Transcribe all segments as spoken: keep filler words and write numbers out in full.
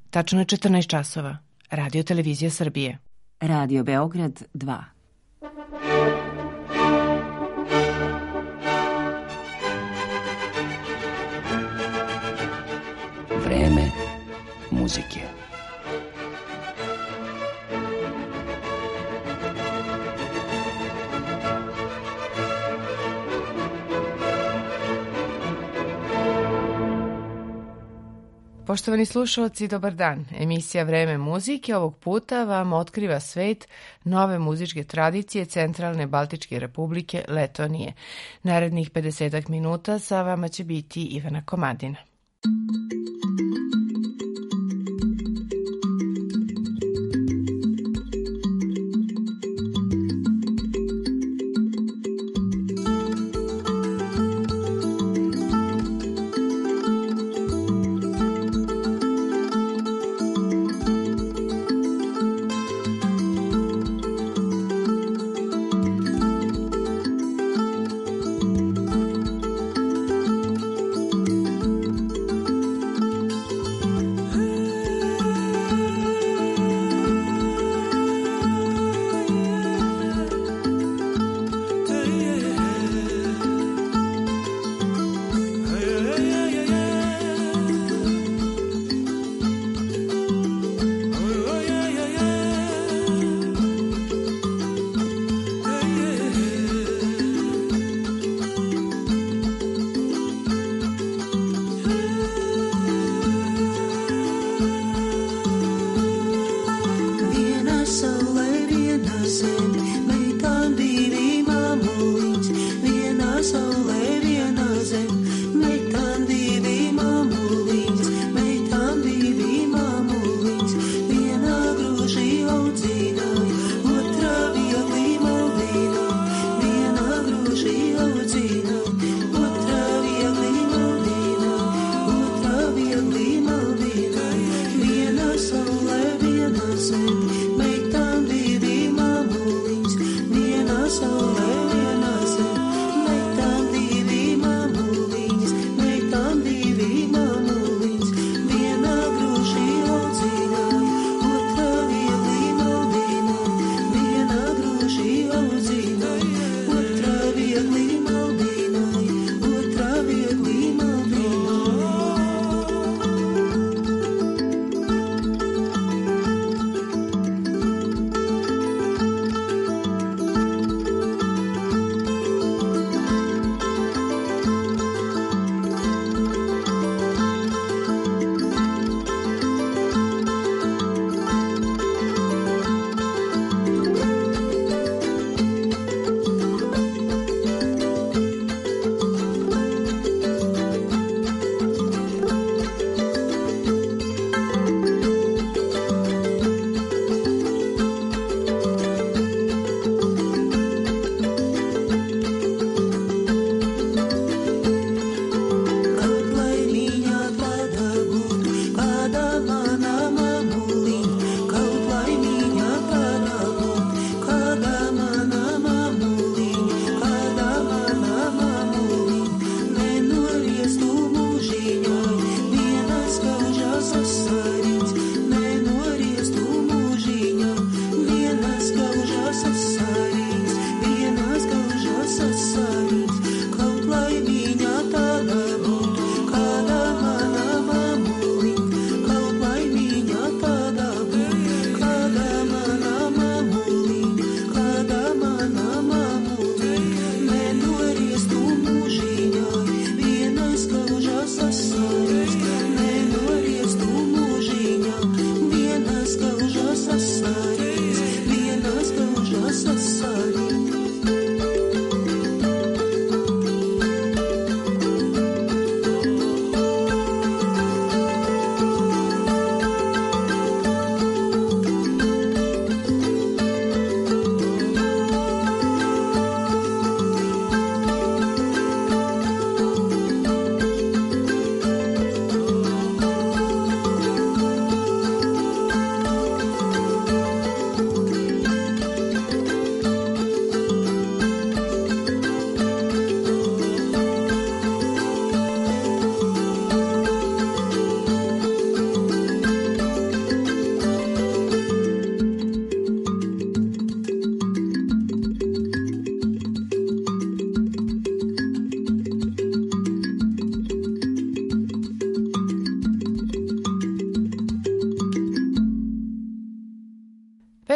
Tačno je četrnaest časova. Radio Televizija Srbije. Radio Beograd dva. Vreme muzike. Poštovani slušalci, dobar dan. Emisija Vreme muzike ovog puta vam otkriva svet nove muzičke tradicije Centralne Baltičke Republike Letonije. Narednih pedesetak minuta sa vama će biti Ivana Komadina.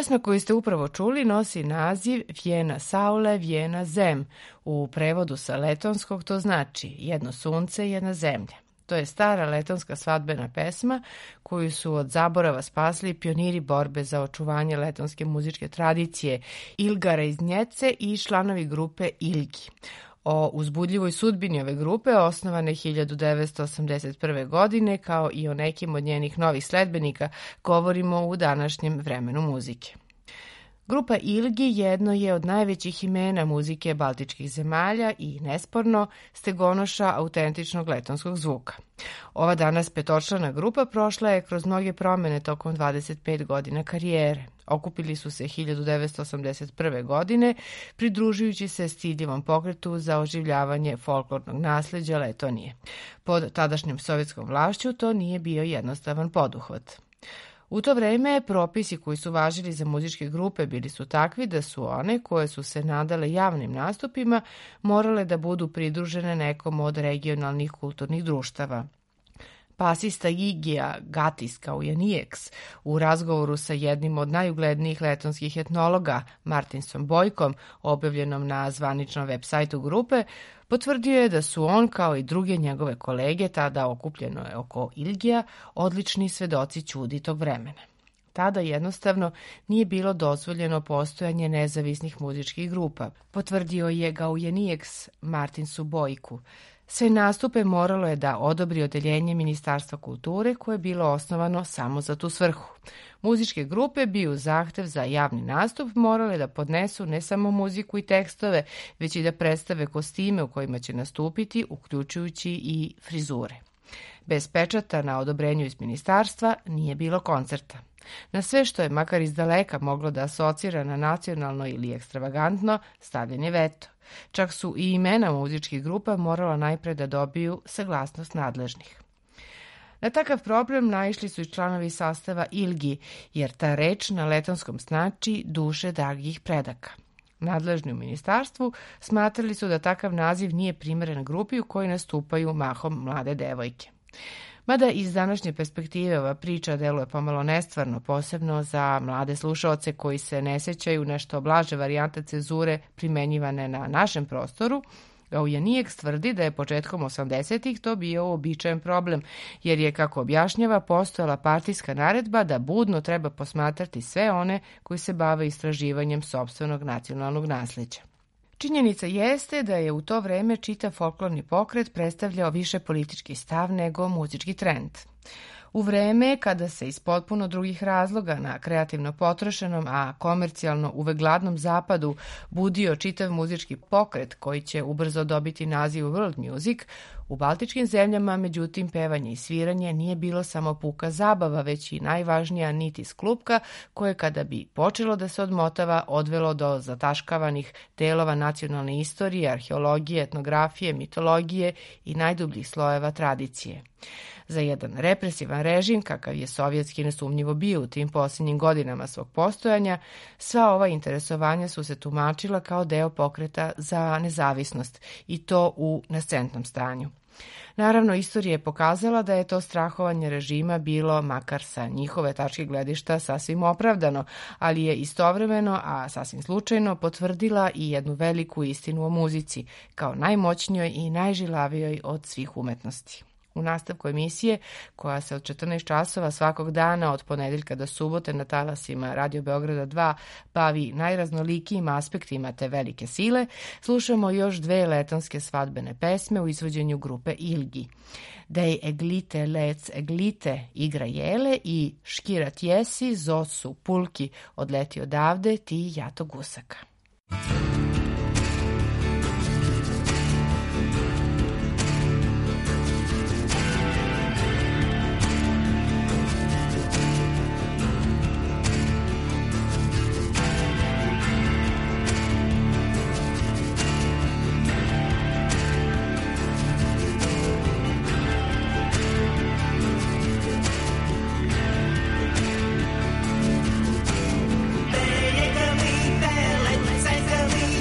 Pesma koju ste upravo čuli nosi naziv Vjena Saule, Vjena Zem. U prevodu sa letonskog to znači jedno sunce, jedna zemlja. To je stara letonska svadbena pesma koju su od zaborava spasili pioniri borbe za očuvanje letonske muzičke tradicije Ilga Reiznjece i članovi grupe Ilgi. O uzbudljivoj sudbini ove grupe, osnovane hiljadu devetsto osamdeset prve. godine, kao i o nekim od njenih novih sledbenika, govorimo u današnjem vremenu muzike. Grupa Ilgi jedno je od najvećih imena muzike baltičkih zemalja i nesporno stegonoša autentičnog letonskog zvuka. Ova danas petočlana grupa prošla je kroz mnoge promene tokom dvadeset pet godina karijere. Okupili su se hiljadu devetsto osamdeset prve. godine, pridružujući se stidljivom pokretu za oživljavanje folklornog nasleđa Letonije. Pod tadašnjom sovjetskom vlašću to nije bio jednostavan poduhvat. U to vreme propisi koji su važili za muzičke grupe bili su takvi da su one koje su se nadale javnim nastupima morale da budu pridružene nekom od regionalnih kulturnih društava. Pasista Igija Gatis Kaujanieks u razgovoru sa jednim od najuglednijih letonskih etnologa Martinsom Bojkom, objavljenom na zvaničnom web sajtu grupe, potvrdio je da su on kao i druge njegove kolege, tada okupljeno je oko Ilgija, odlični svedoci ćudi tog vremena. Tada jednostavno nije bilo dozvoljeno postojanje nezavisnih muzičkih grupa, potvrdio je Gaujanieks Martinsu Bojku. Sve nastupe moralo je da odobri odeljenje Ministarstva kulture koje je bilo osnovano samo za tu svrhu. Muzičke grupe bi uz zahtev za javni nastup morale da podnesu ne samo muziku i tekstove, već i da predstave kostime u kojima će nastupiti, uključujući i frizure. Bez pečata na odobrenju iz ministarstva nije bilo koncerta. Na sve što je makar iz daleka moglo da asocira na nacionalno ili ekstravagantno, stavljen je veto. Čak su i imena muzičkih grupa morala najpre da dobiju saglasnost nadležnih. Na takav problem naišli su i članovi sastava Ilgi, jer ta reč na letonskom znači duše dragih predaka. Nadležni u ministarstvu smatrali su da takav naziv nije primeren grupi u kojoj nastupaju mahom mlade devojke. Mada iz današnje perspektive ova priča deluje pomalo nestvarno, posebno za mlade slušaoce koji se ne sećaju nešto blaže varijante cenzure primenjivane na našem prostoru, Gaujanieks tvrdi da je početkom osamdesetih to bio uobičajen problem, jer je, kako objašnjava, postojala partijska naredba da budno treba posmatrati sve one koji se bave istraživanjem sopstvenog nacionalnog nasleđa. Činjenica jeste da je u to vreme čitav folklorni pokret predstavljao više politički stav nego muzički trend. U vreme kada se iz potpuno drugih razloga na kreativno potrošenom, a komercijalno uvek gladnom zapadu budio čitav muzički pokret koji će ubrzo dobiti naziv world music, u baltičkim zemljama, međutim, pevanje i sviranje nije bilo samo puka zabava, već i najvažnija nit iz klupka koje, kada bi počelo da se odmotava, odvelo do zataškavanih delova nacionalne istorije, arheologije, etnografije, mitologije i najdubljih slojeva tradicije. Za jedan represivan režim, kakav je sovjetski nesumnjivo bio u tim posljednjim godinama svog postojanja, sva ova interesovanja su se tumačila kao deo pokreta za nezavisnost i to u nascentnom stanju. Naravno, istorija je pokazala da je to strahovanje režima bilo, makar sa njihove tačke gledišta, sasvim opravdano, ali je istovremeno, a sasvim slučajno, potvrdila i jednu veliku istinu o muzici, kao najmoćnijoj i najžilavijoj od svih umetnosti. U nastavku emisije, koja se od četrnaest časova svakog dana od ponedeljka do subote na talasima Radio Beograda dva bavi najraznolikijim aspektima te velike sile, slušamo još dve letonske svadbene pesme u izvođenju grupe Ilgi. Dej eglite lec eglite igra jele i škirat jesi zosu pulki odleti odavde ti jato gusaka. Let's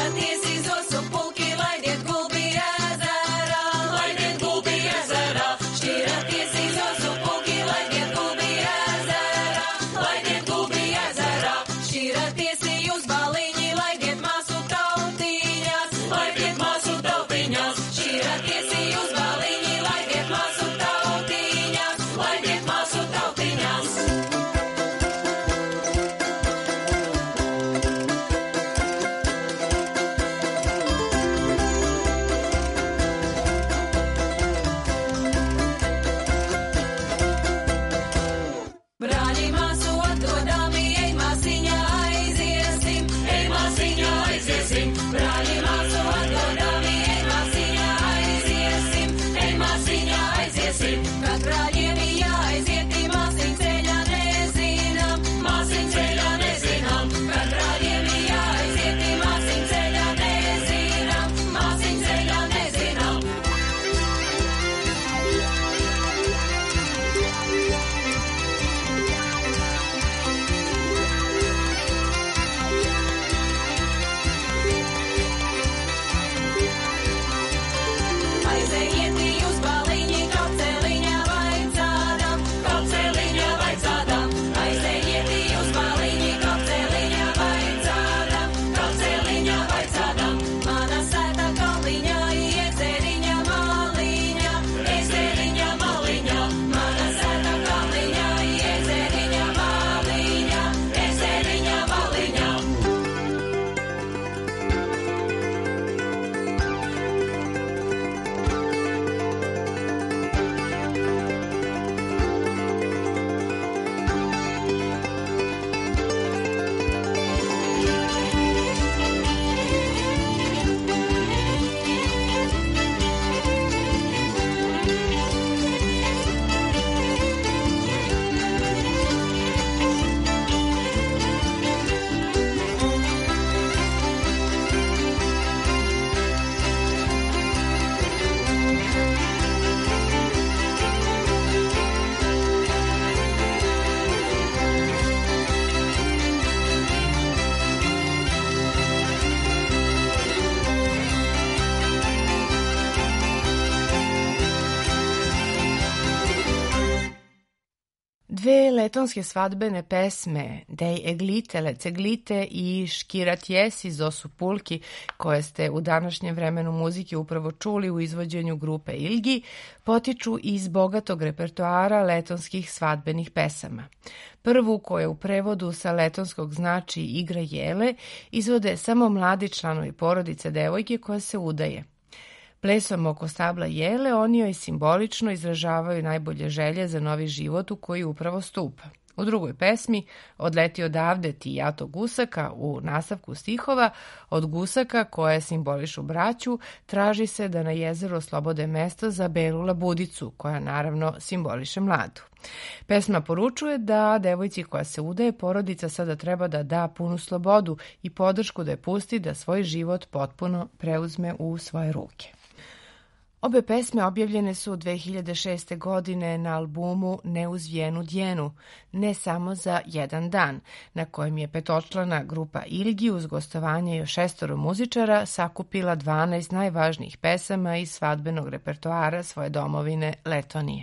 Dve letonske svadbene pesme Dej Eglite, Leceglite i Škirat Jesi Zosu Pulki, koje ste u današnjem vremenu muzike upravo čuli u izvođenju grupe Ilgi, potiču iz bogatog repertoara letonskih svadbenih pesama. Prvu, koja u prevodu sa letonskog znači Igra jele, izvode samo mladi članovi porodice devojke koja se udaje. Plesom oko stabla jele oni joj simbolično izražavaju najbolje želje za novi život u koji upravo stupa. U drugoj pesmi Odleti odavde ti jato gusaka, u nastavku stihova od gusaka koje simbolišu braću traži se da na jezeru oslobode mesto za belu labudicu, koja naravno simboliše mladu. Pesma poručuje da devojci koja se udaje porodica sada treba da da punu slobodu i podršku da je pusti da svoj život potpuno preuzme u svoje ruke. Obe pesme objavljene su dve hiljade šeste. godine na albumu Ne uz vjenu djenu, ne samo za jedan dan, na kojem je petočlana grupa Ilgi uz gostovanje još šestoro muzičara sakupila dvanaest najvažnijih pesama iz svadbenog repertoara svoje domovine Letonije.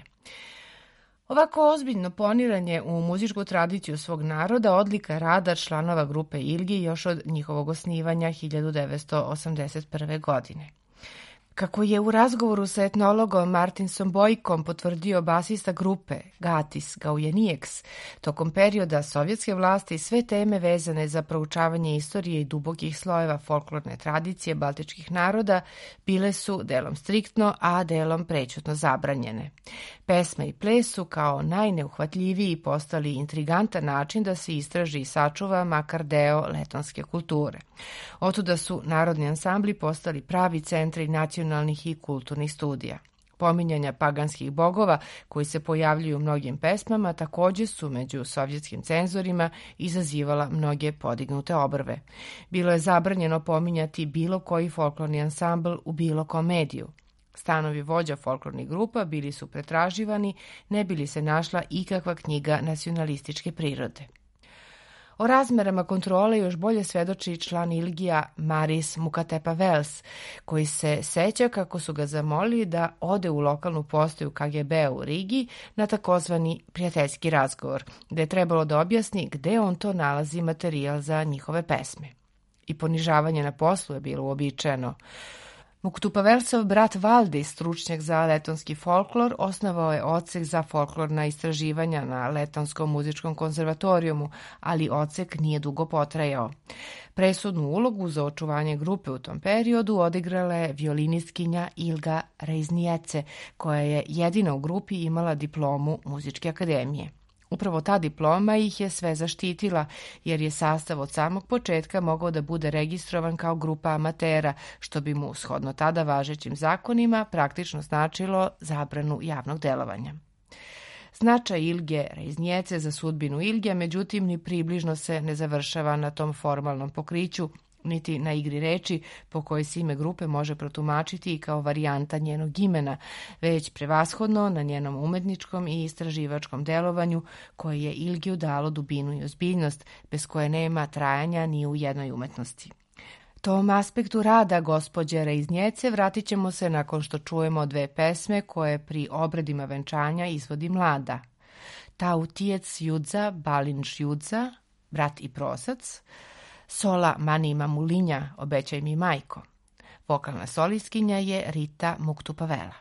Ovako ozbiljno poniranje u muzičku tradiciju svog naroda odlika rada članova grupe Ilgi još od njihovog osnivanja hiljadu devetsto osamdeset prve. godine. Kako je u razgovoru sa etnologom Martinsom Bojkom potvrdio basista grupe Gatis Gaujenieks, tokom perioda sovjetske vlasti sve teme vezane za proučavanje istorije i dubokih slojeva folklorne tradicije baltičkih naroda bile su delom striktno, a delom prećutno zabranjene. Pesma i ples su kao najneuhvatljiviji postali intrigantan način da se istraži i sačuva makar deo letonske kulture. Otuda su narodni ansambli postali pravi centri nacionalnih i kulturnih studija. Pominjanja paganskih bogova koji se pojavljuju u mnogim pesmama također su među sovjetskim cenzorima izazivala mnoge podignute obrve. Bilo je zabranjeno pominjati bilo koji folklorni ansambl u bilo komediju. Stanovi vođa folklornih grupa bili su pretraživani, ne bi li se našla ikakva knjiga nacionalističke prirode. O razmerama kontrole još bolje svedoči član Ilgija Maris Mukatepa-Vels, koji se seća kako su ga zamolili da ode u lokalnu postaju K G B u Rigi na takozvani prijateljski razgovor, gde je trebalo da objasni gde on to nalazi materijal za njihove pesme. I ponižavanje na poslu je bilo uobičajeno. Mukatepa-Velsov brat Valdis, stručnjak za letonski folklor, osnovao je odsek za folklorna istraživanja na Letonskom muzičkom konzervatorijumu, ali odsek nije dugo potrajao. Presudnu ulogu za očuvanje grupe u tom periodu odigrala je violinistkinja Ilga Reizniece, koja je jedina u grupi imala diplomu Muzičke akademije. Upravo ta diploma ih je sve zaštitila, jer je sastav od samog početka mogao da bude registrovan kao grupa amatera, što bi mu, shodno tada važećim zakonima, praktično značilo zabranu javnog delovanja. Značaj Ilge Reizniece za sudbinu Ilge, međutim, ni približno se ne završava na tom formalnom pokriću, niti na igri reči po kojoj se ime grupe može protumačiti i kao varijanta njenog imena, već prevashodno na njenom umetničkom i istraživačkom delovanju koje je Ilgiju dalo dubinu i ozbiljnost, bez koje nema trajanja ni u jednoj umetnosti. Tom aspektu rada gospođe Reizniece vratit ćemo se nakon što čujemo dve pesme koje pri obredima venčanja izvodi mlada. Tautijec Judza, Balinš Judza, brat i prosac, Sola mani mamulinja, obećaj mi majko. Vokalna solistkinja je Rita Muktupavela.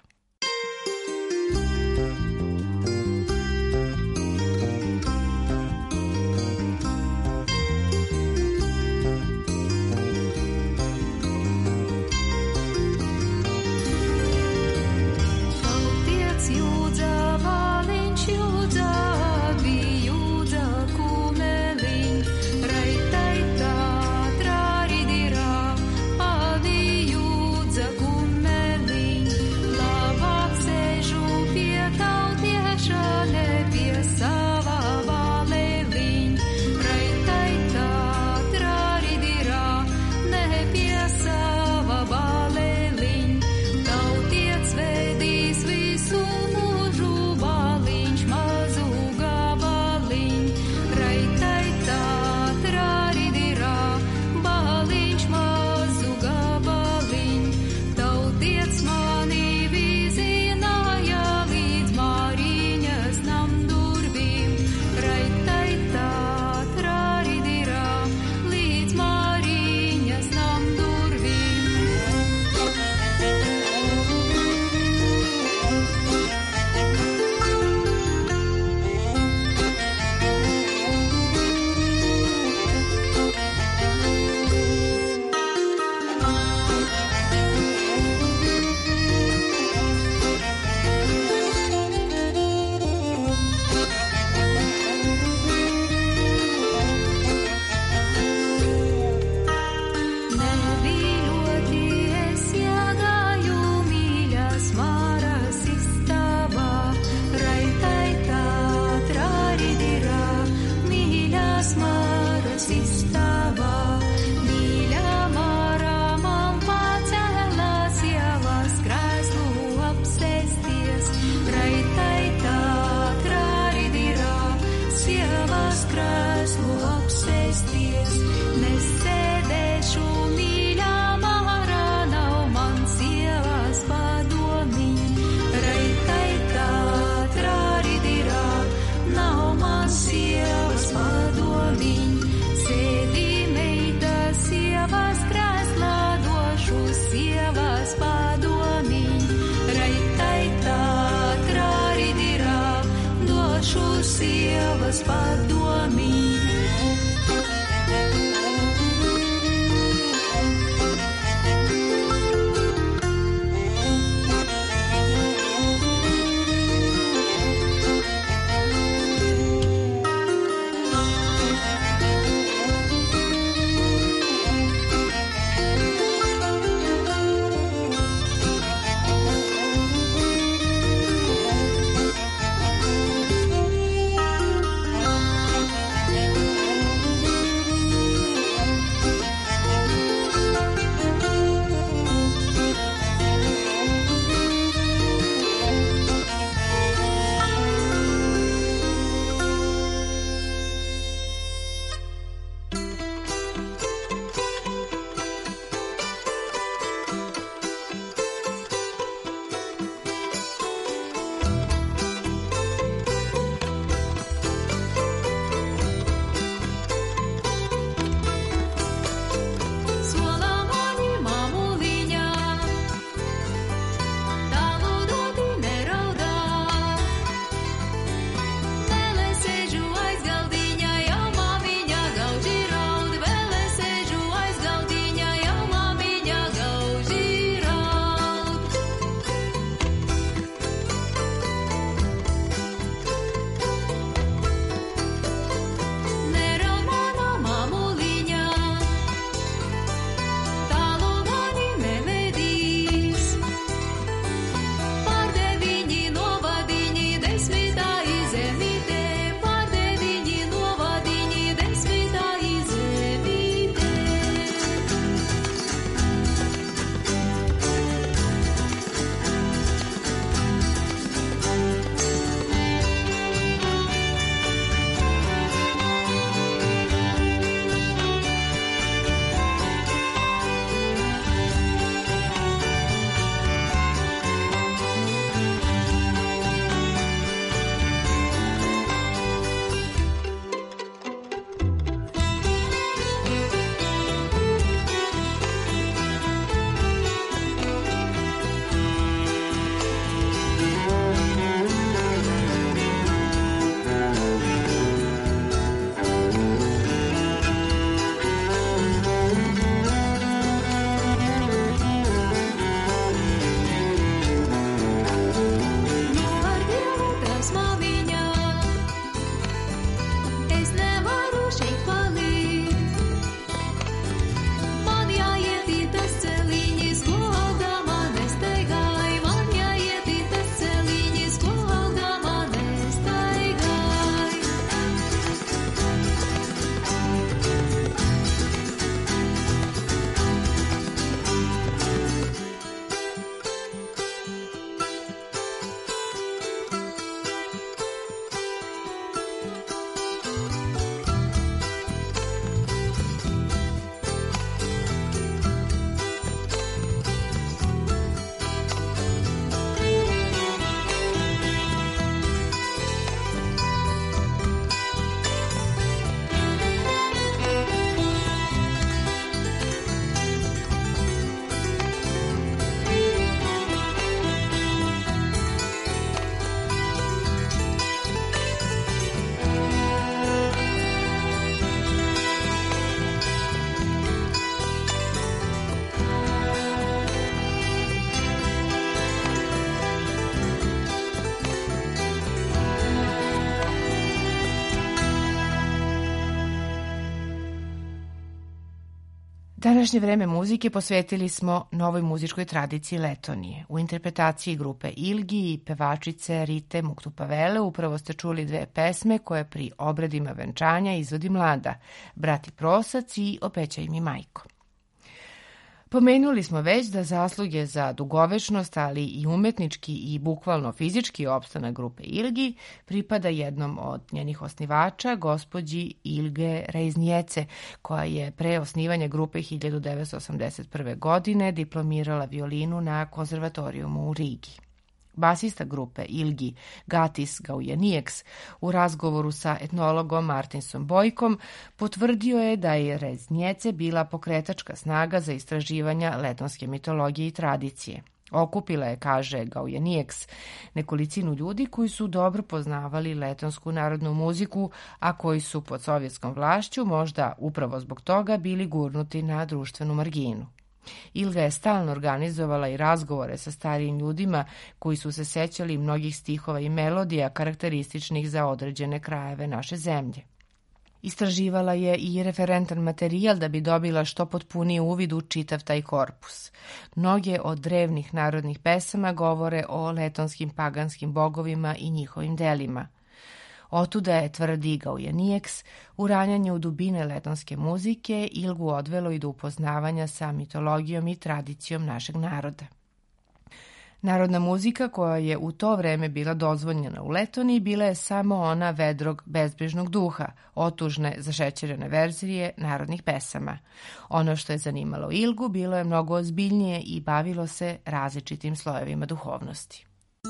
Današnje vreme muzike posvetili smo novoj muzičkoj tradiciji Letonije. U interpretaciji grupe Ilgi i pevačice Rite Muktupavele upravo ste čuli dve pesme koje pri obredima venčanja izvodi mlada, Brati prosac i Obećaj mi majko. Pomenuli smo već da zasluge za dugovečnost, ali i umetnički i bukvalno fizički opstanak grupe Ilgi pripada jednom od njenih osnivača, gospođi Ilge Reiznjece, koja je pre osnivanja grupe hiljadu devetsto osamdeset prve. godine diplomirala violinu na konzervatorijumu u Rigi. Basista grupe Ilgi, Gatis Gaujenieks, u razgovoru sa etnologom Martinsom Bojkom potvrdio je da je Reiznjece bila pokretačka snaga za istraživanja letonske mitologije i tradicije. Okupila je, kaže Gaujenieks, nekolicinu ljudi koji su dobro poznavali letonsku narodnu muziku, a koji su pod sovjetskom vlašću možda upravo zbog toga bili gurnuti na društvenu marginu. Ilga je stalno organizovala i razgovore sa starijim ljudima koji su se sećali mnogih stihova i melodija karakterističnih za određene krajeve naše zemlje. Istraživala je i referentan materijal da bi dobila što potpuniji uvid u čitav taj korpus. Mnoge od drevnih narodnih pesama govore o letonskim paganskim bogovima i njihovim delima. Otuda je, tvrdi Gaujenieks, uranjanje u dubine letonske muzike Ilgu odvelo i do upoznavanja sa mitologijom i tradicijom našeg naroda. Narodna muzika koja je u to vreme bila dozvoljena u Letoniji bila je samo ona vedrog bezbrižnog duha, otužne zašećerene verzije narodnih pesama. Ono što je zanimalo Ilgu bilo je mnogo ozbiljnije i bavilo se različitim slojevima duhovnosti.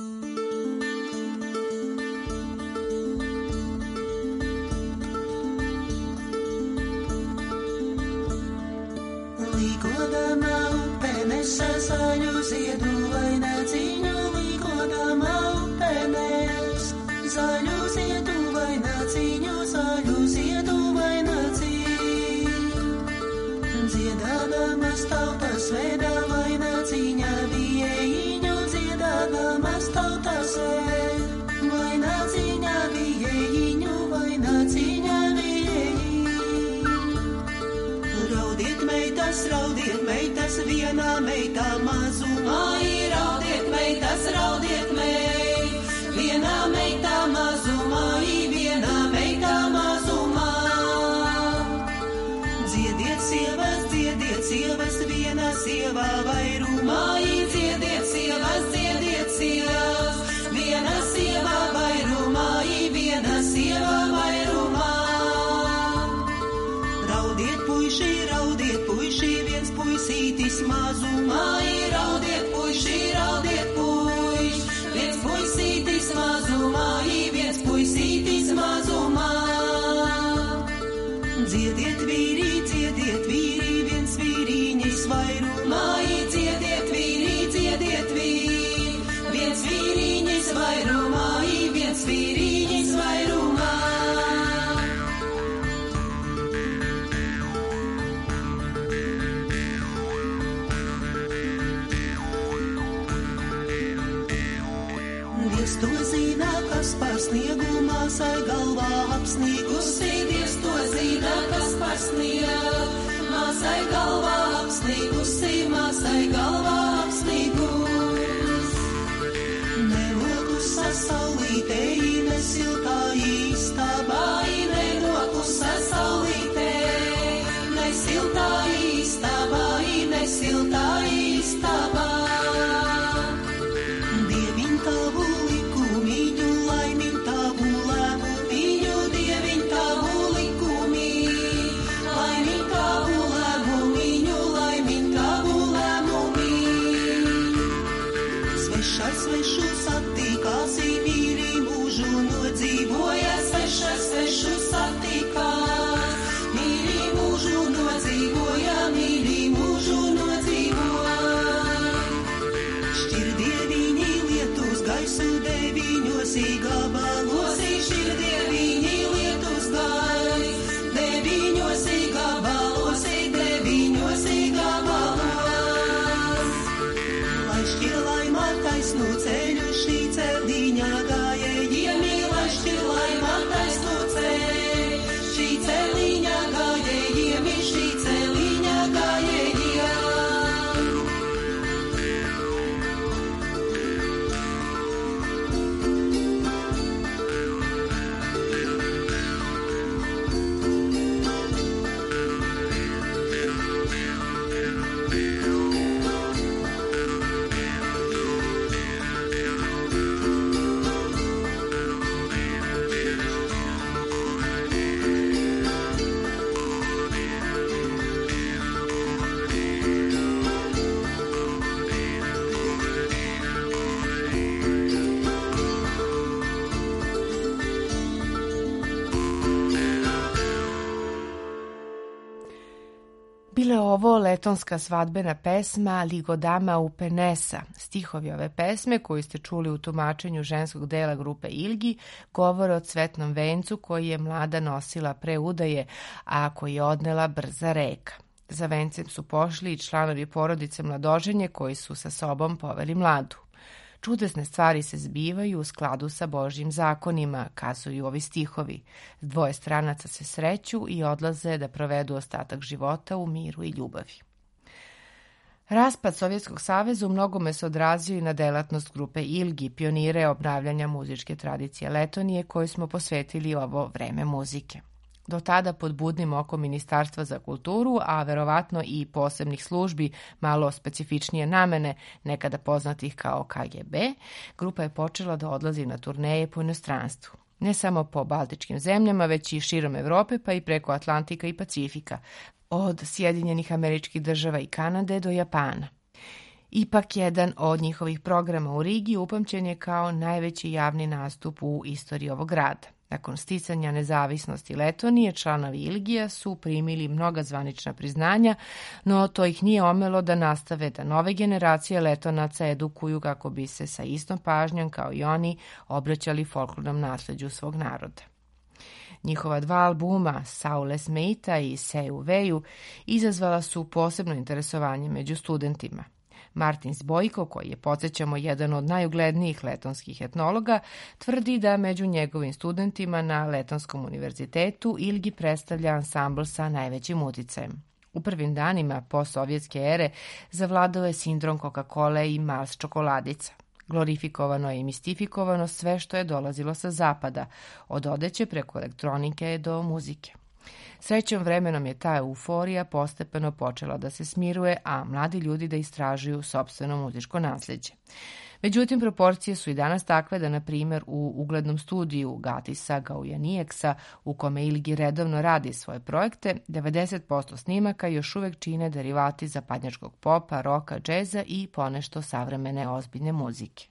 Līkodama upe nesa zaļu ziedu vai naciņu, līkodama upe nes zaļu ziedu vai naciņu, zaļu ziedu vai naciņu. Dziedādamas tautas veda vai naciņa viejiņu, dziedādamas tautas ved vai naciņa viejiņu, vai naciņa viejiņu. Raudiet meitas, raudiet meitas, vienā meitā mazumā ir. Raudiet meitas, raudiet meit, vienā meitā mazumā ir, vienā meitā mazumā. Dziediet sievas, dziediet sievas, viena sievā vairumā ir. Dziediet sievas, dziediet sievas, viena sievā vairumā ir, viena sievā vairumā. Raudiet puiši, raudiet puiši, viens puisītis mazumā ir. Raudiet puiši, raudiet puiši, viens puisītis mazumā ir, viens puisītis mazumā. Dziediet vīri, dziediet vīri, viens vīriņis vairumā ir. Dziediet vīri, dziediet vīri, viens vīriņis vairumā ir, viens vīriņis vairumā. Dievs to zina, kas par sniegu māsai galvā apsnīgusi. Dievs to zina, kas par sniegu māsai galvā apsnīgusi, māsai galvā apsnīgus. Nenokusa saulītē, ne siltā istabā, nenokusa saulītē, ne siltā istabā, ne siltā istabā. Dieviņ tavu likumiņu, laimiņ tavu lēmumiņu, Dieviņ tavu likumiņu, laimiņ tavu lēmumiņu, laimiņ tavu lēmumiņu. Svešais svešu satīkās, mīri mūžu nodzīvoja, svešais svešu satīkās, mīri mūžu nodzīvoja, mīri mūžu nodzīvoja. Šķirdieviņi lietus gaisu deviņos gabalos, šķirdieviņi lietus gaisu deviņos gabalos, deviņos gabalos. Lai šķir laimā taisnu ceļu šī celiņa gājējiem, lai šķir laimā taisnu ceļu šī celiņa gājējiem, šī celiņa gājējiem. Bila je ovo letonska svadbena pesma Ligodama u Penesa. Stihovi ove pesme, koju ste čuli u tumačenju ženskog dela grupe Ilgi, govore o cvetnom vencu koji je mlada nosila pre udaje, a koji je odnela brza reka. Za vencem su pošli i članovi porodice mladoženje koji su sa sobom poveli mladu. Čudesne stvari se zbivaju u skladu sa Božjim zakonima, kazuju ovi stihovi. Dvoje stranaca se sreću i odlaze da provedu ostatak života u miru i ljubavi. Raspad Sovjetskog saveza u mnogome se odrazio i na delatnost grupe Ilgi, pionire obnavljanja muzičke tradicije Letonije, koju smo posvetili ovo vreme muzike. Do tada pod budnim okom Ministarstva za kulturu, a verovatno i posebnih službi malo specifičnije namene, nekada poznatih kao K G B, grupa je počela da odlazi na turneje po inostranstvu. Ne samo po baltičkim zemljama, već i širom Evrope, pa i preko Atlantika i Pacifika, od Sjedinjenih Američkih Država i Kanade do Japana. Ipak jedan od njihovih programa u Rigi upamćen je kao najveći javni nastup u istoriji ovog grada. Nakon sticanja nezavisnosti Letonije, članovi Ilgija su primili mnoga zvanična priznanja, no to ih nije omelo da nastave da nove generacije Letonaca edukuju kako bi se sa istom pažnjom kao i oni obraćali folklornom nasleđu svog naroda. Njihova dva albuma, Saules Meita i Seju Veju, izazvala su posebno interesovanje među studentima. Martin Zbojko, koji je, podsjećamo, jedan od najuglednijih letonskih etnologa, tvrdi da među njegovim studentima na Letonskom univerzitetu Ilgi predstavlja ansambl sa najvećim uticajem. U prvim danima postsovjetske ere zavladao je sindrom Coca-Cola i Mars čokoladica. Glorifikovano je i mistifikovano sve što je dolazilo sa zapada, od odeće preko elektronike do muzike. Srećom vremenom je ta euforija postepeno počela da se smiruje, a mladi ljudi da istražuju sopstveno muzičko nasljeđe. Međutim, proporcije su i danas takve da, na primjer, u uglednom studiju Gatisa Gaujanieksa, u kome Ilgi redovno radi svoje projekte, devedeset posto snimaka još uvek čine derivati zapadnjačkog popa, roka, džeza i ponešto savremene ozbiljne muzike.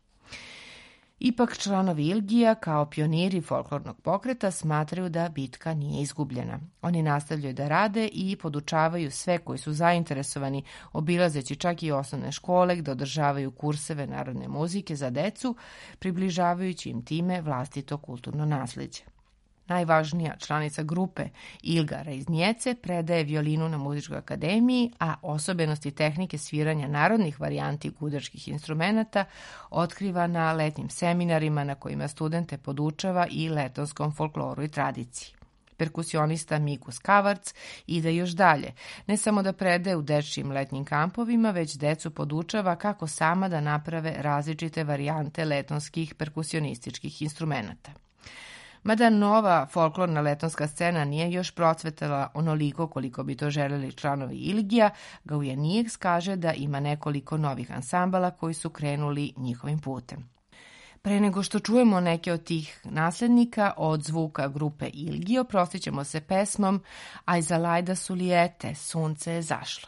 Ipak članovi Ilgija, kao pioniri folklornog pokreta, smatraju da bitka nije izgubljena. Oni nastavljaju da rade i podučavaju sve koji su zainteresovani, obilazeći čak i osnovne škole gde održavaju kurseve narodne muzike za decu, približavajući im time vlastito kulturno nasleđe. Najvažnija članica grupe, Ilga Reiznjece, predaje violinu na muzičkoj akademiji, a osobenosti tehnike sviranja narodnih varijanti gudačkih instrumenata otkriva na letnjim seminarima na kojima studente podučava i letonskom folkloru i tradiciji. Perkusionista Mikus Kavarc ide još dalje, ne samo da predaje u dečijim letnjim kampovima, već decu podučava kako sama da naprave različite varijante letonskih perkusionističkih instrumenata. Mada nova folklorna letonska scena nije još procvetala onoliko koliko bi to želeli članovi Ilgija, Gaujanieks kaže da ima nekoliko novih ansambala koji su krenuli njihovim putem. Pre nego što čujemo neke od tih naslednika od zvuka grupe Ilgi, oprostit ćemo se pesmom Ajzalajda su lijete, sunce je zašlo.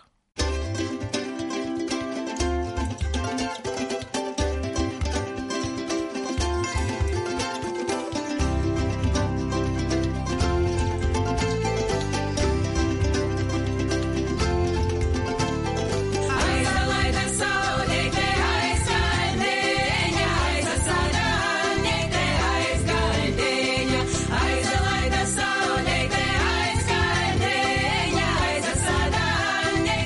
Ajza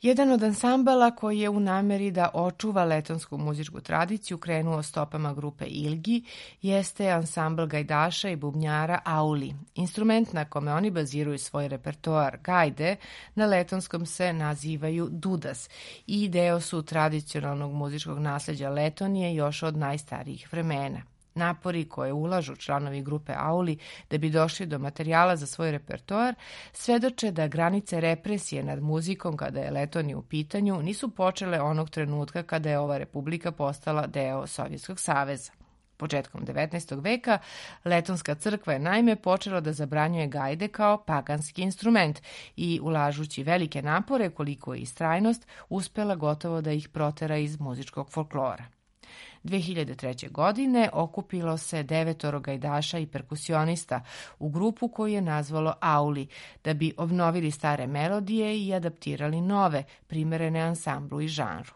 Jedan od ansambala koji je u nameri da očuva letonsku muzičku tradiciju krenuo stopama grupe Ilgi jeste ansambl gajdaša i bubnjara Auli. Instrument na kome oni baziraju svoj repertoar gajde na letonskom se nazivaju dudas i deo su tradicionalnog muzičkog nasleđa Letonije još od najstarijih vremena. Napori koje ulažu članovi grupe Auli da bi došli do materijala za svoj repertoar svedoče da granice represije nad muzikom kada je Letonija u pitanju nisu počele onog trenutka kada je ova republika postala deo Sovjetskog saveza. Početkom devetnaestog veka Letonska crkva je naime počela da zabranjuje gajde kao paganski instrument i, ulažući velike napore koliko je istrajnost, uspela gotovo da ih protera iz muzičkog folklora. dve hiljade treće. godine okupilo se devetoro gajdaša i perkusionista u grupu koju je nazvalo Auli, da bi obnovili stare melodije i adaptirali nove, primerene ansamblu i žanru.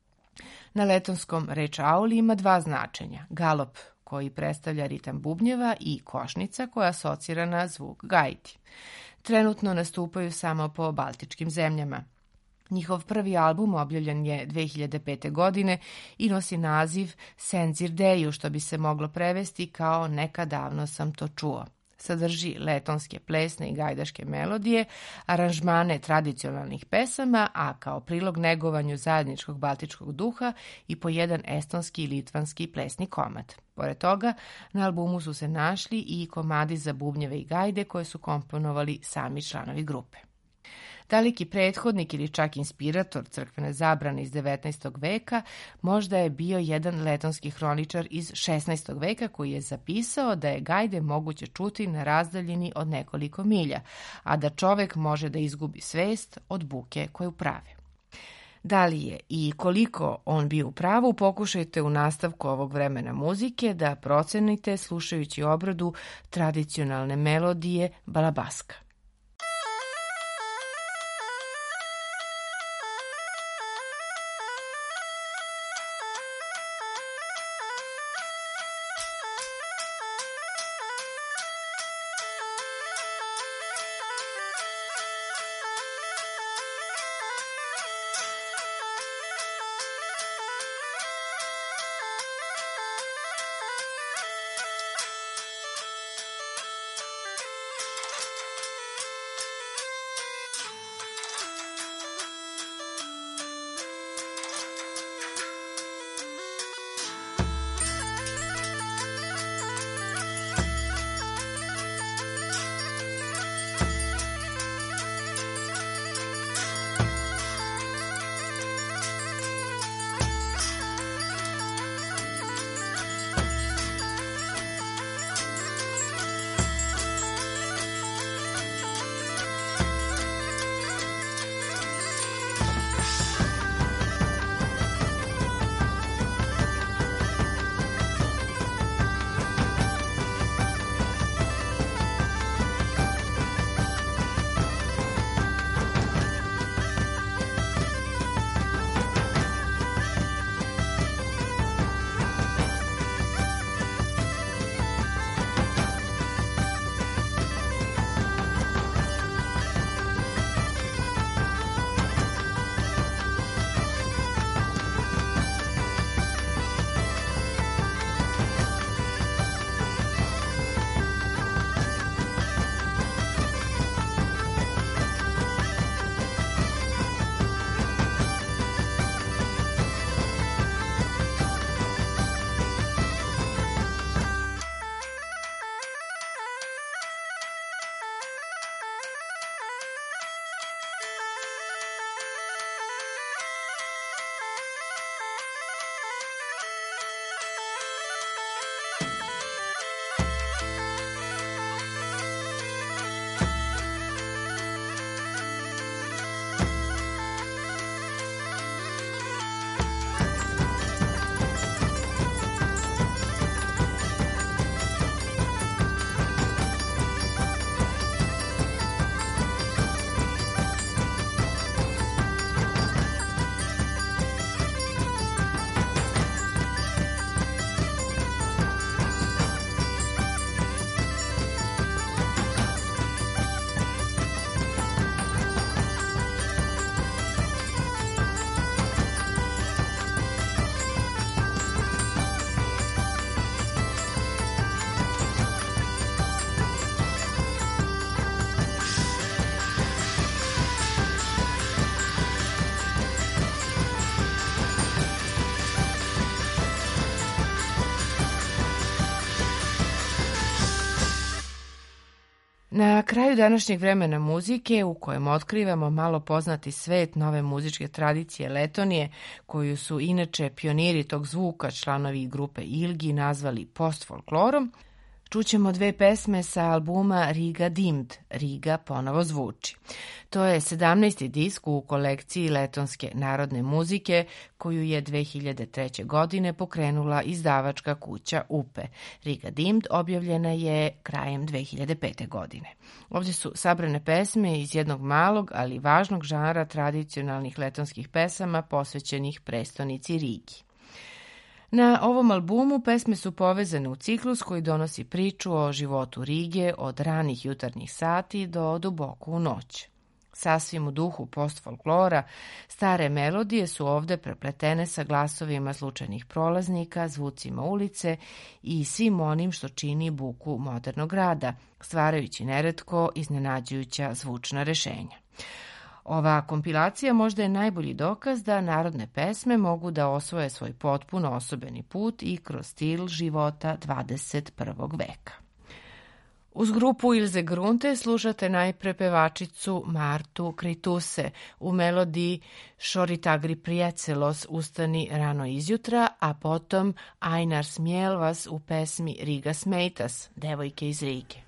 Na letonskom reč Auli ima dva značenja, galop, koji predstavlja ritam bubnjeva, i košnica koja asocira na zvuk gajdi. Trenutno nastupaju samo po baltičkim zemljama. Njihov prvi album objavljen je dve hiljade pete. godine i nosi naziv Senzir Deju, što bi se moglo prevesti kao Neka davno sam to čuo. Sadrži letonske plesne i gajdaške melodije, aranžmane tradicionalnih pesama, a kao prilog negovanju zajedničkog baltičkog duha i po jedan estonski i litvanski plesni komad. Pored toga, na albumu su se našli i komadi za bubnjeve i gajde koje su komponovali sami članovi grupe. Daleki prethodnik ili čak inspirator crkvene zabrane iz devetnaestog. veka možda je bio jedan letonski hroničar iz šesnaestog. veka koji je zapisao da je gajde moguće čuti na razdaljini od nekoliko milja, a da čovek može da izgubi svest od buke koju prave. Da li je i koliko on bio u pravu, pokušajte u nastavku ovog vremena muzike da procenite slušajući obradu tradicionalne melodije balabaska. Na kraju današnjeg vremena muzike, u kojem otkrivamo malo poznati svet nove muzičke tradicije Letonije, koju su inače pioniri tog zvuka članovi grupe Ilgi nazvali post-folklorom, čućemo dve pesme sa albuma Riga dimd, Riga ponovo zvuči. To je sedamnaesti disk u kolekciji letonske narodne muzike koju je dve hiljade treće. godine pokrenula izdavačka kuća U P E. Riga dimd objavljena je krajem dve hiljade pete. godine. Ovdje su sabrane pesme iz jednog malog, ali važnog žanra tradicionalnih letonskih pesama posvećenih prestonici Rigi. Na ovom albumu pesme su povezane u ciklus koji donosi priču o životu Rige od ranih jutarnjih sati do duboko u noć. Sasvim u duhu post-folklora, stare melodije su ovde prepletene sa glasovima slučajnih prolaznika, zvucima ulice i svim onim što čini buku modernog grada, stvarajući neretko iznenađujuća zvučna rešenja. Ova kompilacija možda je najbolji dokaz da narodne pesme mogu da osvoje svoj potpuno osobeni put i kroz stil života dvadeset prvog. veka. Uz grupu Ilze Grunte slušate najpre pevačicu Martu Krituse u melodiji Šoritagri prijecelos ustani rano izjutra, a potom Ainar Smjelvas u pesmi Riga smejtas, devojke iz Rige.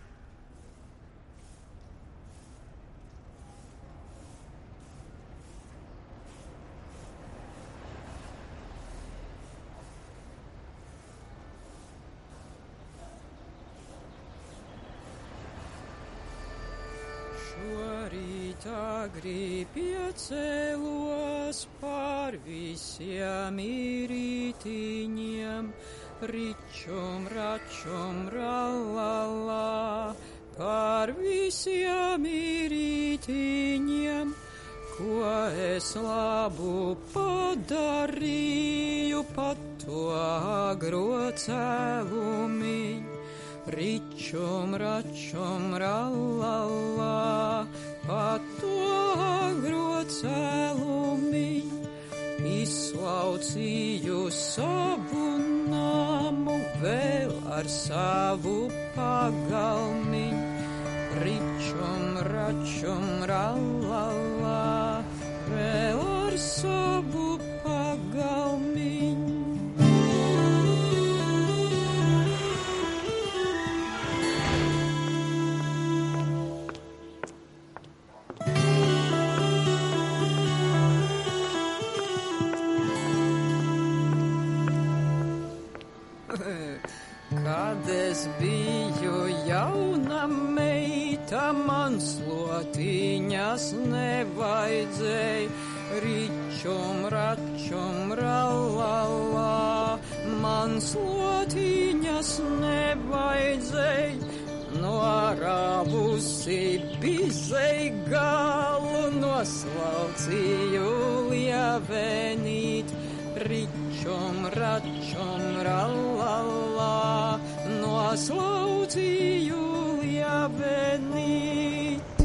Agri piecelos par visiem rītiņiem, ričum, račum, rallala, par visiem rītiņiem, ko es labu padarīju, pat to agro cēlumiņu. Ričum, račum, rallala, pat to agro cēlumiņu, izslaucīju savu namu vēl ar savu pagalmiņu. Ričum, račum, rallala, vēl ar savu pagalmiņu. Kad es biju jauna meita, man slotiņas nevajadzēja, ričum, račum, rallala, man slotiņas nevajadzēja, no ravusi bizei galu, noslaucīju lievenīt. Ričum, račum, rallala, noslaucīju lievenīt.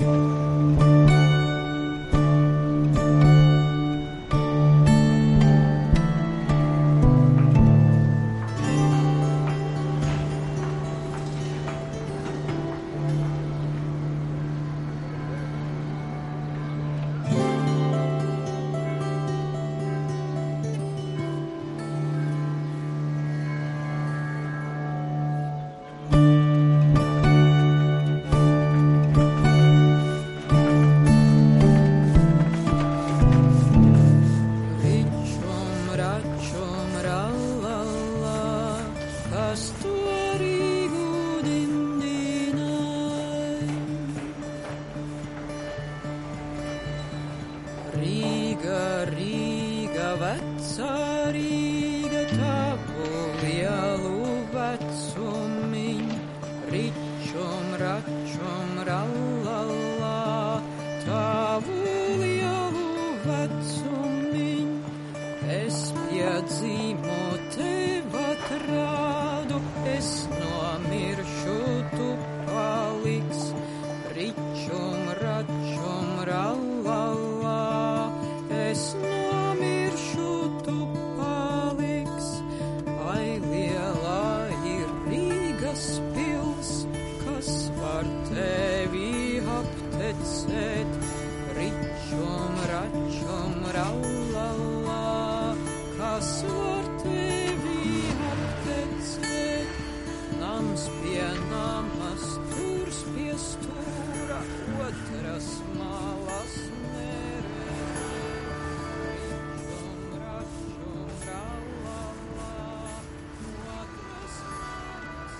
Tevi viens pie namas, turs pie stūra, otras malas nerē. Ričum, račum, ralala, otras malas.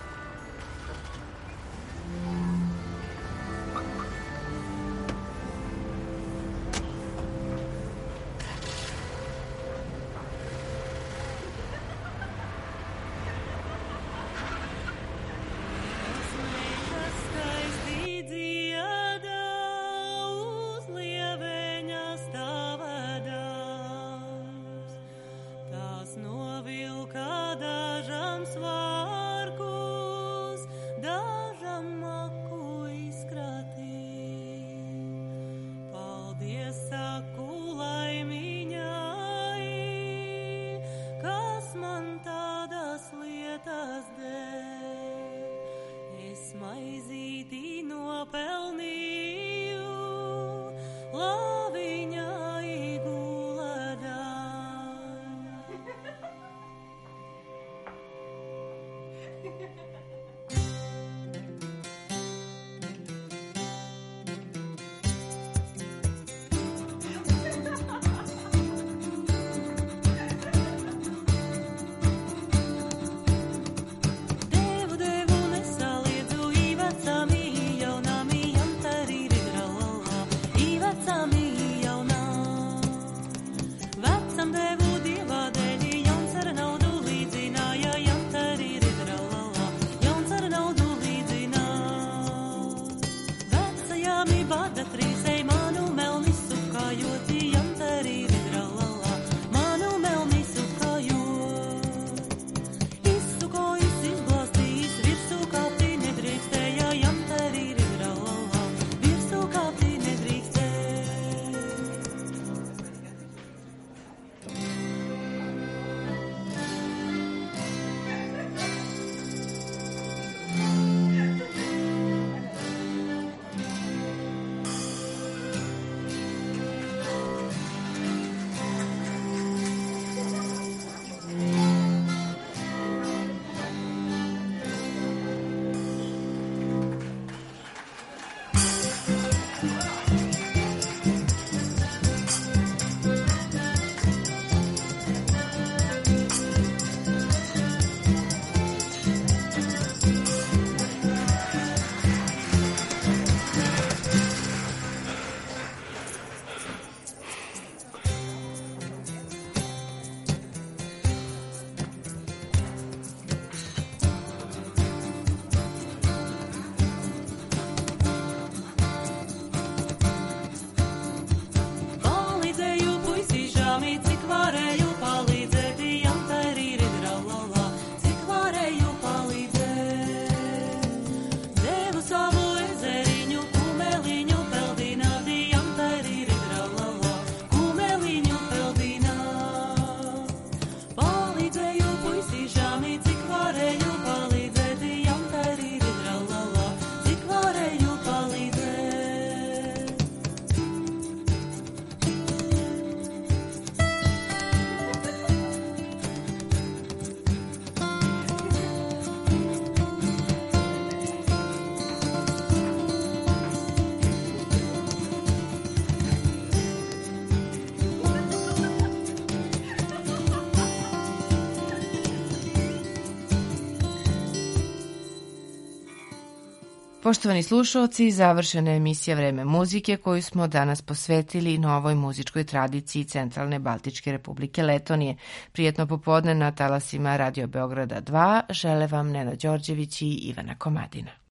Poštovani slušalci, završena je emisija Vreme muzike koju smo danas posvetili novoj muzičkoj tradiciji Centralne Baltičke Republike Letonije. Prijetno popodne na talasima Radio Beograda dva žele vam Nena Đorđević i Ivana Komadina.